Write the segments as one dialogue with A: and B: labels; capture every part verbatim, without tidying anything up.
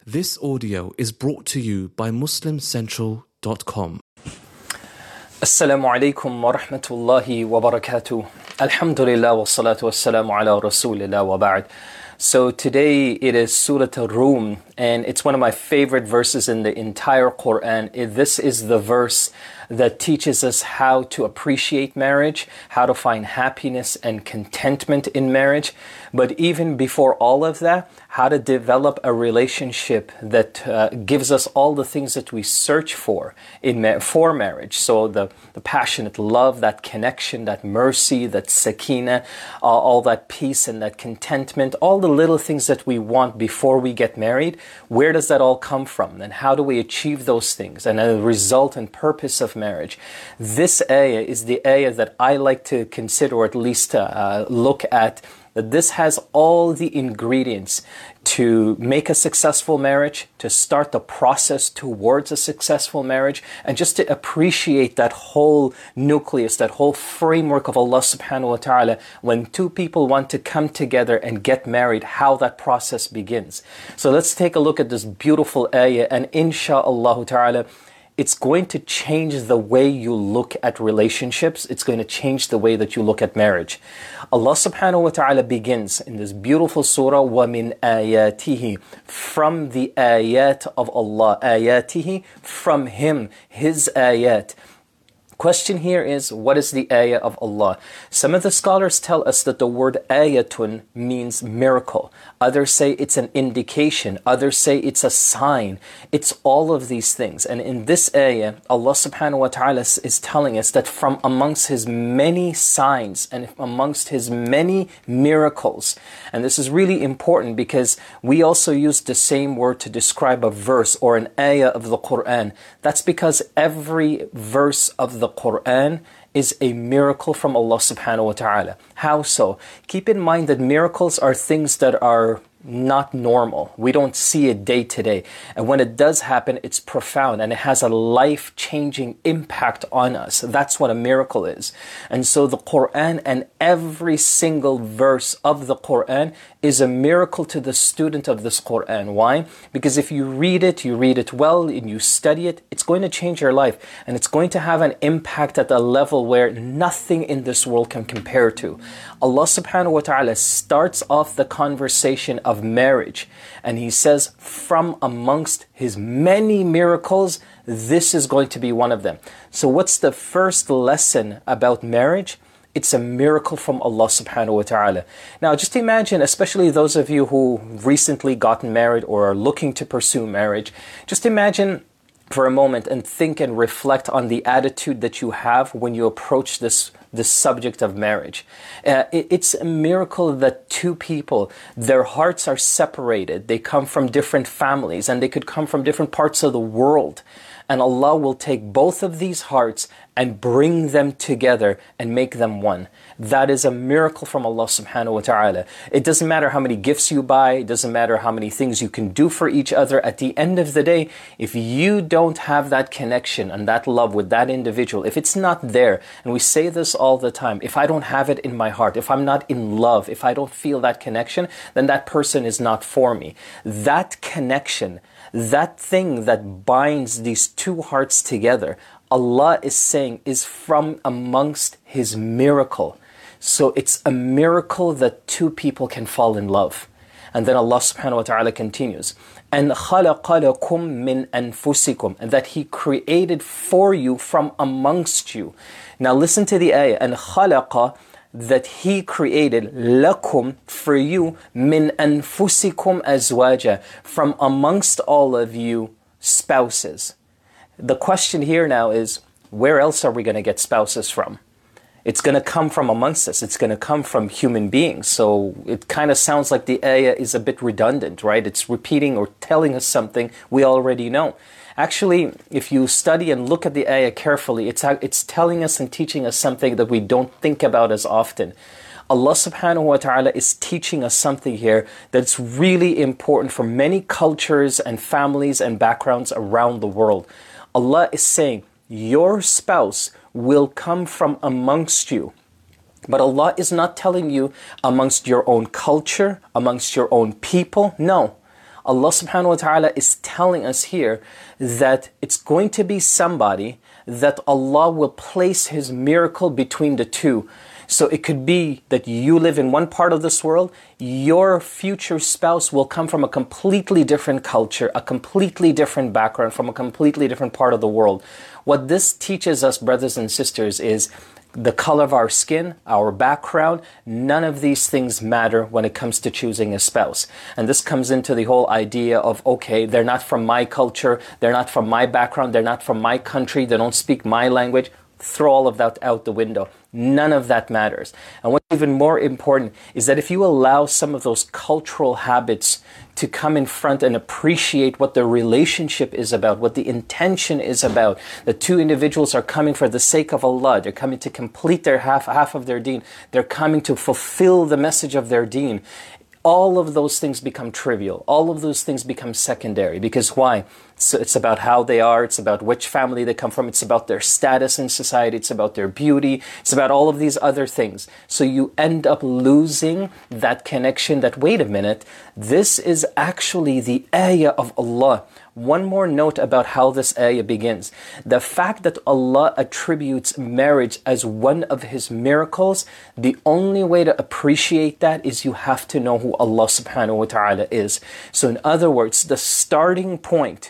A: This audio is brought to you by muslim central dot com.
B: Assalamu alaikum wa rahmatullahi wa barakatuh. Alhamdulillah wa salatu wa salamu ala rasulillah wa ba'd. So today it is Surah Ar-Rum, and it's one of my favorite verses in the entire Quran. This is the verse that teaches us how to appreciate marriage, how to find happiness and contentment in marriage. But even before all of that, how to develop a relationship that uh, gives us all the things that we search for in ma- for marriage. So the, the passionate love, that connection, that mercy, that sakina, uh, all that peace and that contentment, all the little things that we want before we get married. Where does that all come from? And how do we achieve those things? And a result and purpose of marriage. This ayah is the ayah that I like to consider, or at least uh, look at, that this has all the ingredients to make a successful marriage, to start the process towards a successful marriage, and just to appreciate that whole nucleus, that whole framework of Allah subhanahu wa ta'ala when two people want to come together and get married, how that process begins. So let's take a look at this beautiful ayah, and insha'Allah ta'ala, it's going to change the way you look at relationships. It's going to change the way that you look at marriage. Allah subhanahu wa ta'ala begins in this beautiful surah, وَمِنْ آيَاتِهِ, from the ayat of Allah, ayatihi, from Him, His ayat. Question here is, what is the ayah of Allah? Some of the scholars tell us that the word ayatun means miracle. Others say it's an indication. Others say it's a sign. It's all of these things. And in this ayah, Allah subhanahu wa ta'ala is telling us that from amongst His many signs and amongst His many miracles, and this is really important because we also use the same word to describe a verse or an ayah of the Quran. That's because every verse of the The Quran is a miracle from Allah subhanahu wa ta'ala. How so? Keep in mind that miracles are things that are not normal. We don't see it day to day. And when it does happen, it's profound and it has a life-changing impact on us. That's what a miracle is. And so the Quran and every single verse of the Quran is a miracle to the student of this Quran. Why? Because if you read it, you read it well, and you study it, it's going to change your life. And it's going to have an impact at a level where nothing in this world can compare to. Allah subhanahu wa ta'ala starts off the conversation of marriage, and He says, from amongst His many miracles, this is going to be one of them. So what's the first lesson about marriage? It's a miracle from Allah subhanahu wa ta'ala. Now just imagine, especially those of you who recently gotten married or are looking to pursue marriage, just imagine for a moment and think and reflect on the attitude that you have when you approach this the subject of marriage. Uh, it, it's a miracle that two people, their hearts are separated. They come from different families and they could come from different parts of the world. And Allah will take both of these hearts and bring them together and make them one. That is a miracle from Allah subhanahu wa ta'ala. It doesn't matter how many gifts you buy. It doesn't matter how many things you can do for each other. At the end of the day, if you don't have that connection and that love with that individual, if it's not there, and we say this all the time, if I don't have it in my heart, if I'm not in love, if I don't feel that connection, then that person is not for me. That connection, that thing that binds these two hearts together, Allah is saying is from amongst His miracle. So it's a miracle that two people can fall in love. And then Allah subhanahu wa ta'ala continues, and خَلَقَ لَكُم مِّنْ أَنفُسِكُم, and that He created for you from amongst you. Now listen to the ayah, and خَلَقَ, that He created lakum, for you, min anfusikum azwaja, from amongst all of you spouses. The question here now is, where else are we going to get spouses from? It's going to come from amongst us. It's going to come from human beings. So it kind of sounds like the ayah is a bit redundant, right? It's repeating or telling us something we already know. Actually, if you study and look at the ayah carefully, it's, it's telling us and teaching us something that we don't think about as often. Allah subhanahu wa ta'ala is teaching us something here that's really important for many cultures and families and backgrounds around the world. Allah is saying, your spouse will come from amongst you. But Allah is not telling you amongst your own culture, amongst your own people. No. Allah subhanahu wa ta'ala is telling us here that it's going to be somebody that Allah will place His miracle between the two. So it could be that you live in one part of this world, your future spouse will come from a completely different culture, a completely different background, from a completely different part of the world. What this teaches us, brothers and sisters, is the color of our skin, our background, none of these things matter when it comes to choosing a spouse. And this comes into the whole idea of, okay, they're not from my culture, they're not from my background, they're not from my country, they don't speak my language. Throw all of that out the window. None of that matters. And what's even more important is that if you allow some of those cultural habits to come in front and appreciate what the relationship is about, what the intention is about, the two individuals are coming for the sake of Allah, they're coming to complete their half, half of their deen, they're coming to fulfill the message of their deen. All of those things become trivial. All of those things become secondary. Because why? So it's about how they are. It's about which family they come from. It's about their status in society. It's about their beauty. It's about all of these other things. So you end up losing that connection that, wait a minute, this is actually the ayah of Allah. One more note about how this ayah begins. The fact that Allah attributes marriage as one of His miracles, the only way to appreciate that is you have to know who Allah subhanahu wa ta'ala is. So in other words, the starting point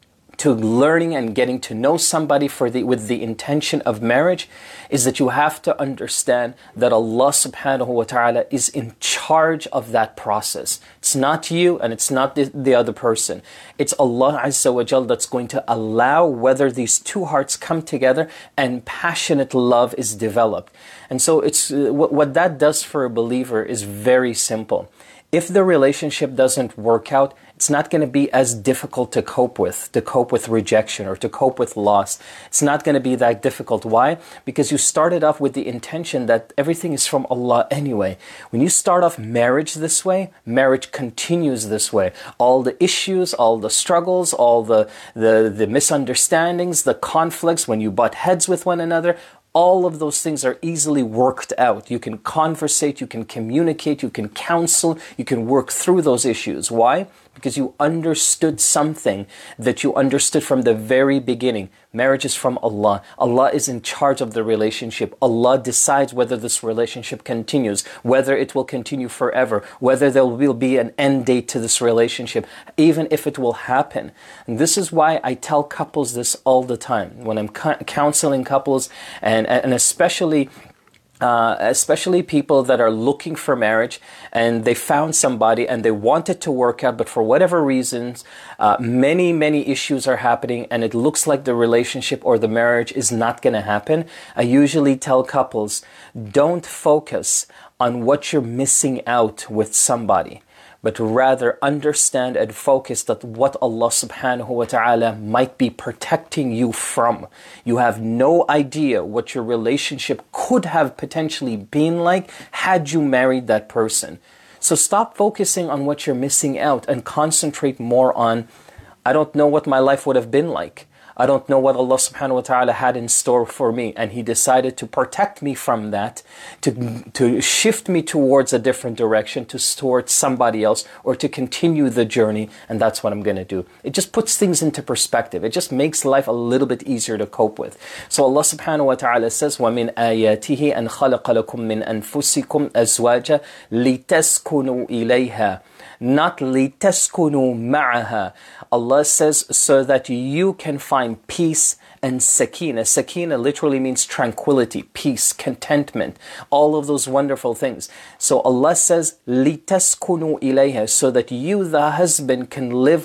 B: to learning and getting to know somebody for the with the intention of marriage is that you have to understand that Allah subhanahu wa ta'ala is in charge of that process. It's not you and it's not the, the other person. It's Allah Azza wa Jal that's going to allow whether these two hearts come together and passionate love is developed. And so it's uh, what, what that does for a believer is very simple. If the relationship doesn't work out, it's not going to be as difficult to cope with, to cope with rejection or to cope with loss. It's not going to be that difficult. Why? Because you started off with the intention that everything is from Allah anyway. When you start off marriage this way, marriage continues this way. All the issues, all the struggles, all the, the, the misunderstandings, the conflicts, when you butt heads with one another, all of those things are easily worked out. You can conversate, you can communicate, you can counsel, you can work through those issues. Why? Because you understood something that you understood from the very beginning. Marriage is from Allah. Allah is in charge of the relationship. Allah decides whether this relationship continues, whether it will continue forever, whether there will be an end date to this relationship, even if it will happen. And this is why I tell couples this all the time. When I'm counseling couples, and, and especially Uh, especially people that are looking for marriage and they found somebody and they want it to work out, but for whatever reasons, uh, many, many issues are happening and it looks like the relationship or the marriage is not going to happen. I usually tell couples, don't focus on what you're missing out with somebody, but rather understand and focus that what Allah subhanahu wa ta'ala might be protecting you from. You have no idea what your relationship could have potentially been like had you married that person. So stop focusing on what you're missing out and concentrate more on, I don't know what my life would have been like. I don't know what Allah subhanahu wa ta'ala had in store for me, and He decided to protect me from that, to, to shift me towards a different direction, to towards somebody else, or to continue the journey, and that's what I'm going to do. It just puts things into perspective. It just makes life a little bit easier to cope with. So Allah subhanahu wa ta'ala says, وَمِنْ آيَاتِهِ أَنْ خَلَقَ لَكُم مِّنْ أَنفُسِكُمْ أَزْوَاجًا لِتَسْكُنُوا إِلَيْهَا, not لِتَسْكُنُوا مَعَهَا. Allah says so that you can find peace and sakina. Sakina literally means tranquility, peace, contentment, all of those wonderful things. So Allah says, لِتَسْكُنُوا إِلَيْهَا, so that you, the husband, can live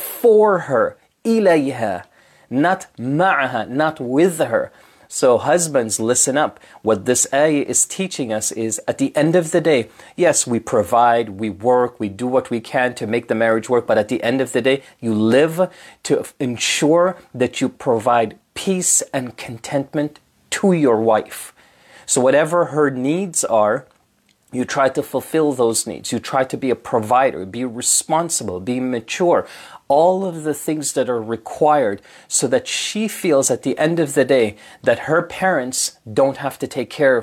B: for her. إِلَيْهَا, not مَعَهَا, not with her. So husbands, listen up. What this ayah is teaching us is, at the end of the day, yes, we provide, we work, we do what we can to make the marriage work, but at the end of the day, you live to ensure that you provide peace and contentment to your wife. So whatever her needs are, you try to fulfill those needs. You try to be a provider, be responsible, be mature. All of the things that are required so that she feels at the end of the day that her parents don't have to take care of her.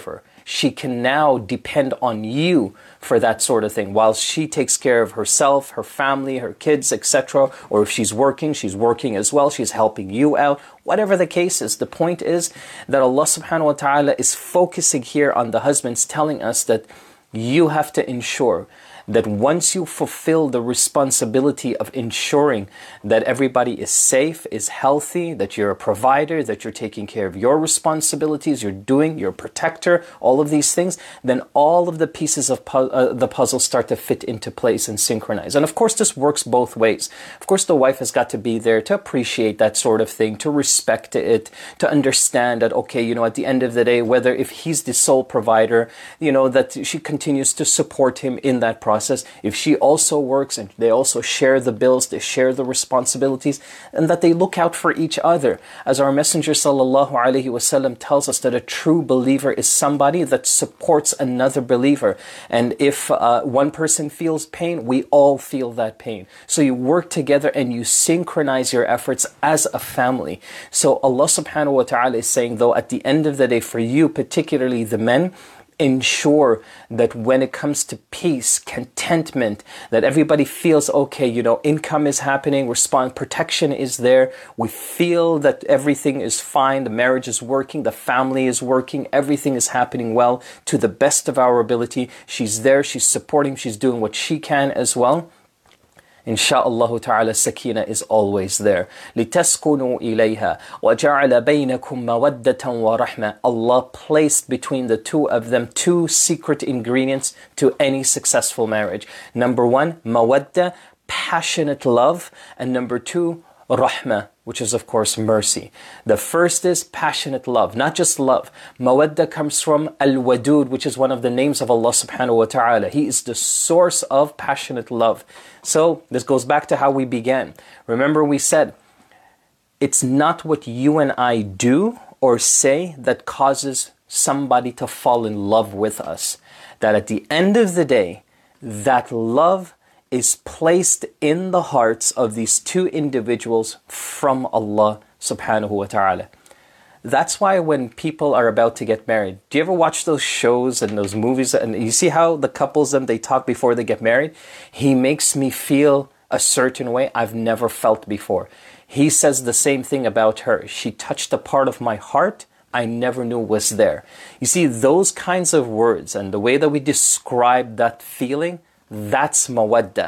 B: she can now depend on you for that sort of thing. While she takes care of herself, her family, her kids, et cetera. Or if she's working, she's working as well. She's helping you out. Whatever the case is, the point is that Allah subhanahu wa ta'ala is focusing here on the husbands, telling us that you have to ensure that once you fulfill the responsibility of ensuring that everybody is safe, is healthy, that you're a provider, that you're taking care of your responsibilities, you're doing, you're a protector, all of these things, then all of the pieces of pu- uh, the puzzle start to fit into place and synchronize. And of course, this works both ways. Of course, the wife has got to be there to appreciate that sort of thing, to respect it, to understand that, okay, you know, at the end of the day, whether if he's the sole provider, you know, that she continues to support him in that process. Process, if she also works and they also share the bills, they share the responsibilities, and that they look out for each other. As our Messenger sallallahu alaihi wasallam tells us that a true believer is somebody that supports another believer. And if uh, one person feels pain, we all feel that pain. So you work together and you synchronize your efforts as a family. So Allah subhanahu wa ta'ala is saying, though, at the end of the day, for you, particularly the men, ensure that when it comes to peace, contentment, that everybody feels okay, you know, income is happening, response, protection is there, we feel that everything is fine, the marriage is working, the family is working, everything is happening well to the best of our ability. She's there, she's supporting, she's doing what she can as well. Insha'Allah ta'ala, sakina is always there. لِتَسْكُنُوا إِلَيْهَا وَجَعَلَ بَيْنَكُمْ مَوَدَّةً وَرَحْمَةً. Allah placed between the two of them two secret ingredients to any successful marriage. Number one, mawadda, passionate love. And number two, rahmah, which is of course mercy. The first is passionate love, not just love. Mawadda comes from Al-Wadud, which is one of the names of Allah subhanahu wa ta'ala. He is the source of passionate love. So this goes back to how we began. Remember we said, it's not what you and I do or say that causes somebody to fall in love with us. That at the end of the day, that love is placed in the hearts of these two individuals from Allah subhanahu wa ta'ala. That's why when people are about to get married, do you ever watch those shows and those movies and you see how the couples, them, they talk before they get married? He makes me feel a certain way I've never felt before. He says the same thing about her. She touched a part of my heart I never knew was there. You see, those kinds of words and the way that we describe that feeling, that's mawadda.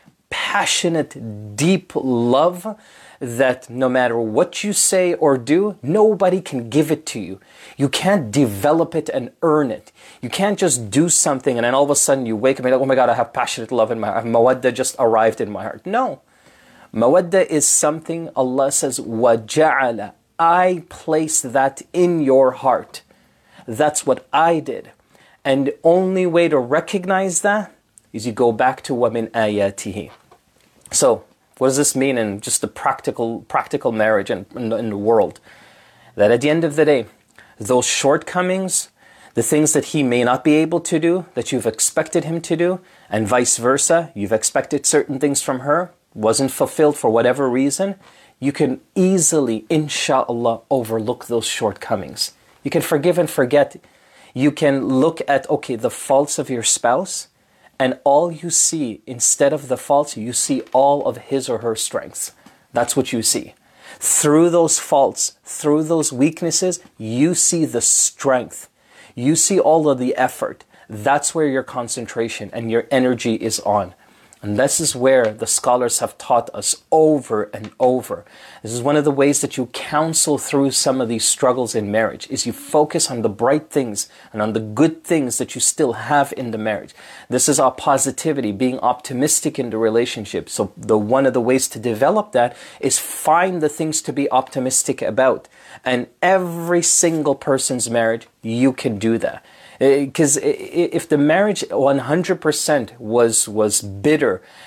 B: Passionate, deep love that no matter what you say or do, nobody can give it to you. You can't develop it and earn it. You can't just do something and then all of a sudden you wake up and you're like, oh my God, I have passionate love in my heart. Mawadda just arrived in my heart. No. Mawadda is something Allah says, وَجَعَلَ, I placed that in your heart. That's what I did. And the only way to recognize that is you go back to وَمِنْ آيَاتِهِ. So, what does this mean in just the practical practical marriage in, in, in the world? That at the end of the day, those shortcomings, the things that he may not be able to do, that you've expected him to do, and vice versa, you've expected certain things from her, wasn't fulfilled for whatever reason, you can easily, insha'Allah, overlook those shortcomings. You can forgive and forget. You can look at, okay, the faults of your spouse, and all you see, instead of the faults, you see all of his or her strengths. That's what you see. Through those faults, through those weaknesses, you see the strength. You see all of the effort. That's where your concentration and your energy is on. And this is where the scholars have taught us over and over. This is one of the ways that you counsel through some of these struggles in marriage, is you focus on the bright things and on the good things that you still have in the marriage. This is our positivity, being optimistic in the relationship. So the one of the ways to develop that is find the things to be optimistic about. And every single person's marriage, you can do that. Because if the marriage one hundred percent was was bitter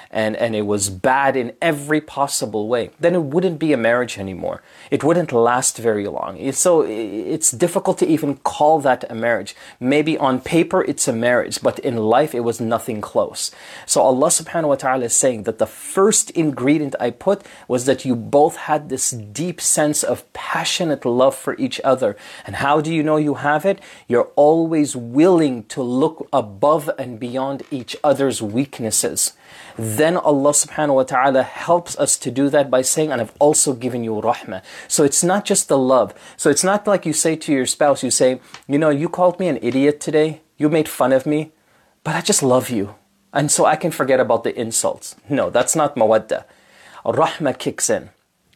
B: and, and it was bad in every possible way, then it wouldn't be a marriage anymore. It wouldn't last very long. So it's difficult to even call that a marriage. Maybe on paper it's a marriage, but in life it was nothing close. So Allah subhanahu wa ta'ala is saying that the first ingredient I put was that you both had this deep sense of passionate love for each other. And how do you know you have it? You're always willing to look above and beyond each other's weaknesses. Then Allah subhanahu wa ta'ala helps us to do that by saying, and I've also given you rahmah. So it's not just the love. So it's not like you say to your spouse, you say, you know, you called me an idiot today. You made fun of me, but I just love you. And so I can forget about the insults. No, that's not mawadda. Rahmah kicks in.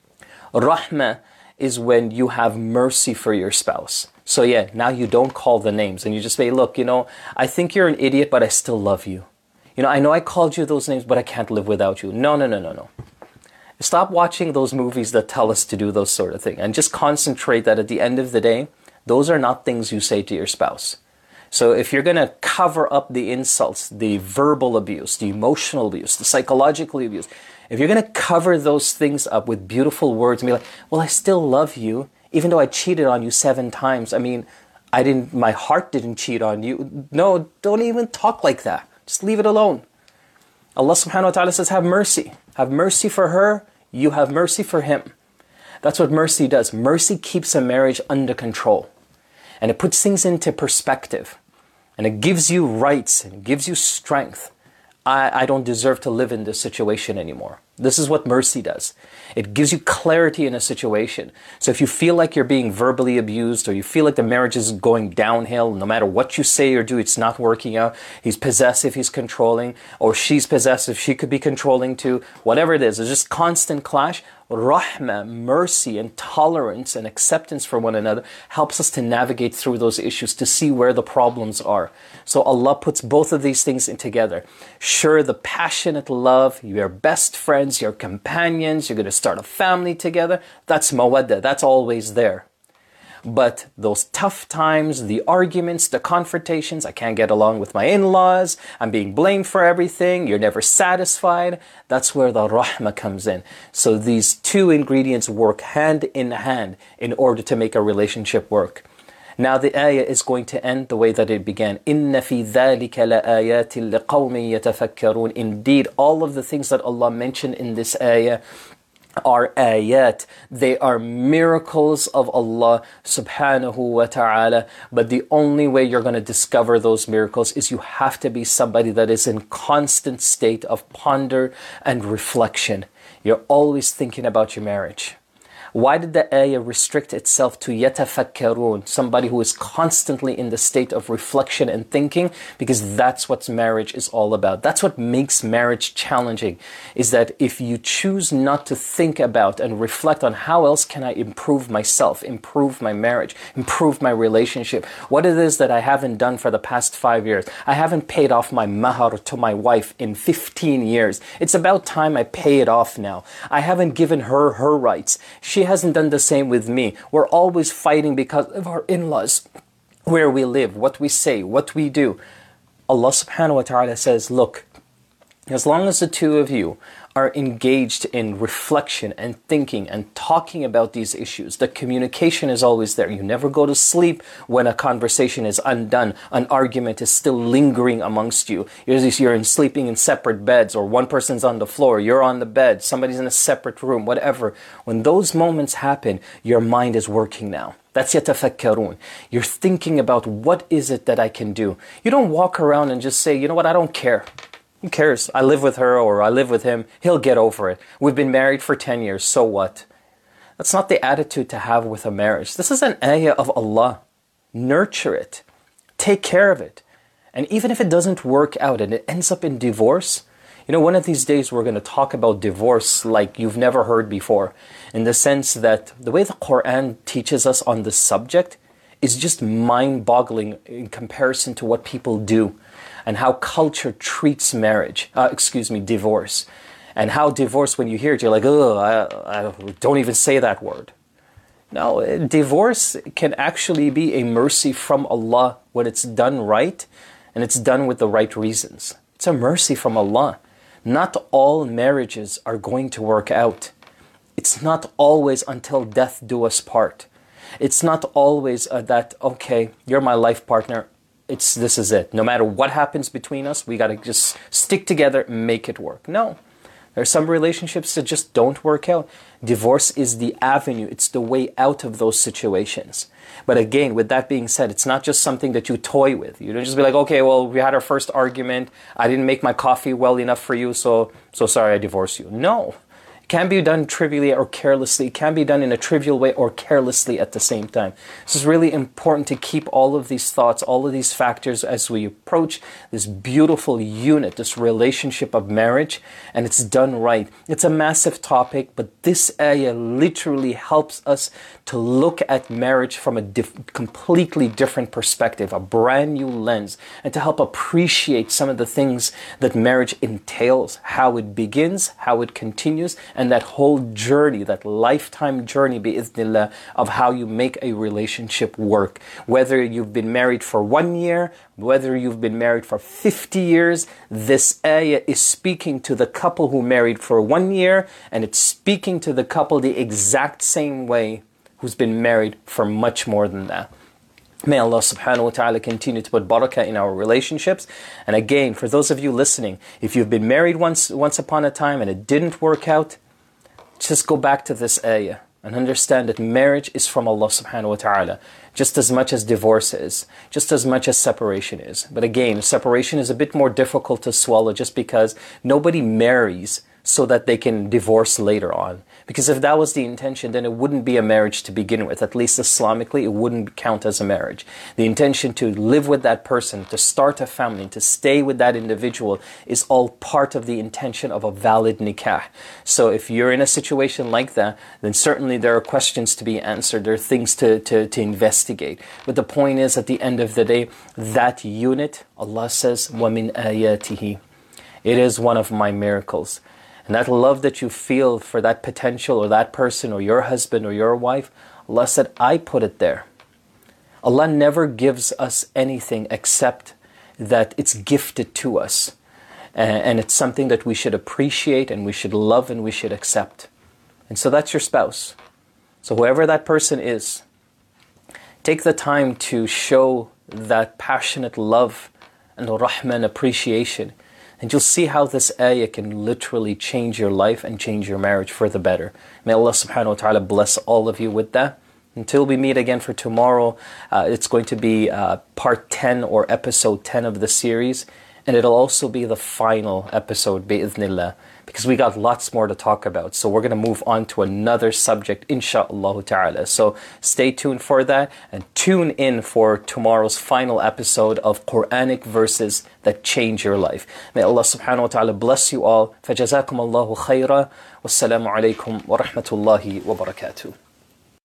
B: Rahmah is when you have mercy for your spouse. So yeah, now you don't call the names and you just say, look, you know, I think you're an idiot, but I still love you. You know, I know I called you those names, but I can't live without you. No, no, no, no, no. Stop watching those movies that tell us to do those sort of things and just concentrate that at the end of the day, those are not things you say to your spouse. So if you're going to cover up the insults, the verbal abuse, the emotional abuse, the psychological abuse, if you're going to cover those things up with beautiful words and be like, well, I still love you, even though I cheated on you seven times. I mean, I didn't, my heart didn't cheat on you. No, don't even talk like that. Just leave it alone. Allah subhanahu wa ta'ala says, have mercy. Have mercy for her, you have mercy for him. That's what mercy does. Mercy keeps a marriage under control. And it puts things into perspective. And it gives you rights and it gives you strength. I, I don't deserve to live in this situation anymore. This is what mercy does. It gives you clarity in a situation. So if you feel like you're being verbally abused or you feel like the marriage is going downhill, no matter what you say or do, it's not working out. He's possessive, he's controlling, or she's possessive, she could be controlling too. Whatever it is, it's just constant clash. Rahmah, mercy and tolerance and acceptance for one another helps us to navigate through those issues, to see where the problems are. So Allah puts both of these things in together. Sure, the passionate love, your best friends, your companions, you're going to start a family together. That's mawadda, that's always there. But those tough times, the arguments, the confrontations, I can't get along with my in-laws, I'm being blamed for everything, you're never satisfied, that's where the rahmah comes in. So these two ingredients work hand in hand in order to make a relationship work. Now the ayah is going to end the way that it began. إِنَّ فِي ذَلِكَ لَآيَاتٍ لِقَوْمٍ يَتَفَكَّرُونَ. Indeed, all of the things that Allah mentioned in this ayah are ayat. They are miracles of Allah subhanahu wa ta'ala. But the only way you're going to discover those miracles is you have to be somebody that is in constant state of ponder and reflection. You're always thinking about your marriage. Why did the ayah restrict itself to yatafakkarun, somebody who is constantly in the state of reflection and thinking? Because that's what marriage is all about. That's what makes marriage challenging, is that if you choose not to think about and reflect on how else can I improve myself, improve my marriage, improve my relationship, what it is that I haven't done for the past five years. I haven't paid off my mahar to my wife in fifteen years. It's about time I pay it off now. I haven't given her her rights. She hasn't done the same with me. We're always fighting because of our in-laws, where we live, what we say, what we do. Allah subhanahu wa ta'ala says, look, as long as the two of you are engaged in reflection and thinking and talking about these issues, the communication is always there. You never go to sleep when a conversation is undone, an argument is still lingering amongst you. You're in sleeping in separate beds, or one person's on the floor, you're on the bed, somebody's in a separate room, whatever. When those moments happen, your mind is working now. That's yatafakkarun. You're thinking about, what is it that I can do? You don't walk around and just say, you know what, I don't care. Who cares? I live with her or I live with him. He'll get over it. We've been married for ten years. So what? That's not the attitude to have with a marriage. This is an ayah of Allah. Nurture it. Take care of it. And even if it doesn't work out and it ends up in divorce, you know, one of these days we're going to talk about divorce like you've never heard before. In the sense that the way the Quran teaches us on this subject is just mind-boggling in comparison to what people do. And how culture treats marriage, uh, excuse me, divorce. And how divorce, when you hear it, you're like, oh, I, I don't even say that word. No, divorce can actually be a mercy from Allah when it's done right and it's done with the right reasons. It's a mercy from Allah. Not all marriages are going to work out. It's not always until death do us part. It's not always uh, that, okay, you're my life partner. It's this is it. No matter what happens between us, we got to just stick together and make it work. No. There are some relationships that just don't work out. Divorce is the avenue. It's the way out of those situations. But again, with that being said, it's not just something that you toy with. You don't just be like, okay, well, we had our first argument. I didn't make my coffee well enough for you, so so sorry, I divorce you. No. It can be done trivially or carelessly. It can be done in a trivial way or carelessly at the same time. This is really important to keep all of these thoughts, all of these factors as we approach this beautiful unit, this relationship of marriage, and it's done right. It's a massive topic, but this ayah literally helps us to look at marriage from a diff- completely different perspective, a brand new lens, and to help appreciate some of the things that marriage entails, how it begins, how it continues, and that whole journey, that lifetime journey, bi'idhnillah, of how you make a relationship work. Whether you've been married for one year, whether you've been married for fifty years, this ayah is speaking to the couple who married for one year, and it's speaking to the couple the exact same way who's been married for much more than that. May Allah subhanahu wa ta'ala continue to put barakah in our relationships. And again, for those of you listening, if you've been married once once upon a time and it didn't work out, just go back to this ayah and understand that marriage is from Allah subhanahu wa ta'ala, just as much as divorce is, just as much as separation is. But again, separation is a bit more difficult to swallow just because nobody marries so that they can divorce later on. Because if that was the intention, then it wouldn't be a marriage to begin with. At least Islamically, it wouldn't count as a marriage. The intention to live with that person, to start a family, to stay with that individual is all part of the intention of a valid nikah. So if you're in a situation like that, then certainly there are questions to be answered. There are things to, to, to investigate. But the point is, at the end of the day, that unit, Allah says, وَمِنْ آيَاتِهِ, it is one of my miracles. And that love that you feel for that potential or that person or your husband or your wife, Allah said, I put it there. Allah never gives us anything except that it's gifted to us. And it's something that we should appreciate and we should love and we should accept. And so that's your spouse. So whoever that person is, take the time to show that passionate love and rahmah and appreciation. And you'll see how this ayah can literally change your life and change your marriage for the better. May Allah subhanahu wa ta'ala bless all of you with that. Until we meet again for tomorrow, uh, it's going to be uh, part ten or episode ten of the series. And it'll also be the final episode, bi'idhnillah, because we got lots more to talk about. So we're going to move on to another subject, insha'Allah ta'ala. So stay tuned for that and tune in for tomorrow's final episode of Quranic verses that change your life. May Allah subhanahu wa ta'ala bless you all. فَجَزَاكُمُ اللَّهُ خَيْرًا وَالسَّلَامُ عَلَيْكُمْ وَرَحْمَةُ اللَّهِ وَبَرَكَاتُهُ.